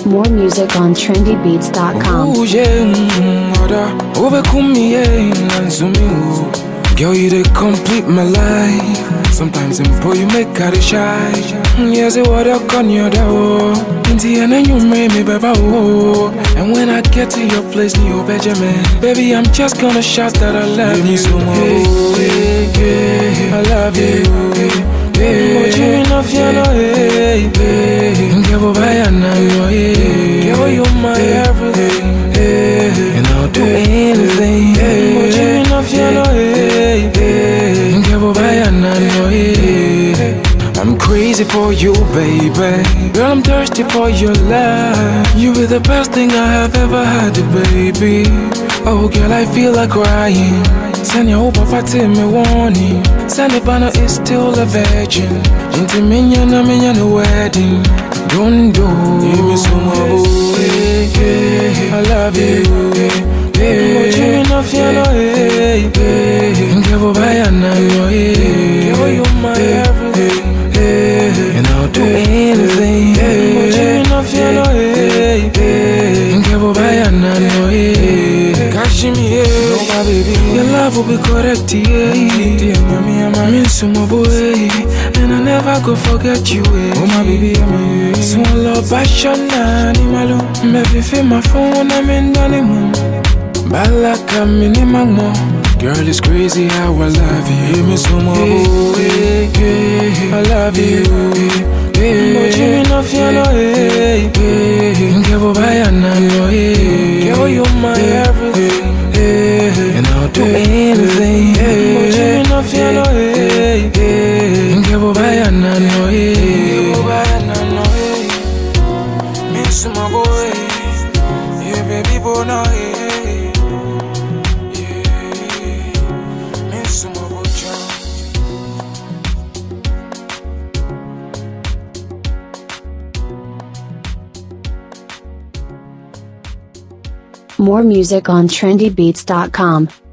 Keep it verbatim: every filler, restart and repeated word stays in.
More music on trendy beats dot com. Ooh, yeah, oda, ube kumi, yeah, nansumi, ooh. Girl, you dey complete my life. Sometimes in boy you make her shy. Yes, it what up on your door. Inti and then you made me baby, oh. And when I get to your place, Neo Benjamin, baby, I'm just gonna shout that I love you so much. Hey, hey, hey, I love you. Hey, hey, but you enough, you know, hey, hey. Girl, bye, I know, hey. Girl, you're my everything. Hey, and I'll do anything. Hey, but you enough, you know, hey, hey. Girl, bye, I know, hey. I'm crazy for you, baby. Girl, I'm thirsty for your love. You be the best thing I have ever had, baby. Oh, girl, I feel like crying. Send your papa to me warning. Send the banner is still a virgin. Into minion, I'm in a wedding. Don't do. Give me some more. Hey, hey, I love you. Hey, hey, but you enough, you know. Hey, hey, girl, bye, I know. Hey, girl, you're my everything. Hey, and I'll do anything. Hey, but you enough, you know. Hey, hey, girl, bye, I know. Hey, catch me, yeah. No, my baby, your love will be correct, yeah. I mean, so my boy, and I never go forget you, yeah. Oh, my baby, I mean, so love, passion, animal. Maybe feel my phone, I'm in the moon. Balaka, minimum. Girl, it's crazy how I love you. Give me some more. Hey, hey, hey, I love you. Hey, but you enough, you know. Hey, hey, girl, bye, I know. Hey, girl, you're my everything. Hey, and I'll do anything. Hey, but you enough, you know. Hey, hey, girl, bye, I know. Hey, girl, bye, I know. Hey, miss my boy. Yeah, baby, boy, no. Hey. More music on trendy beats dot com.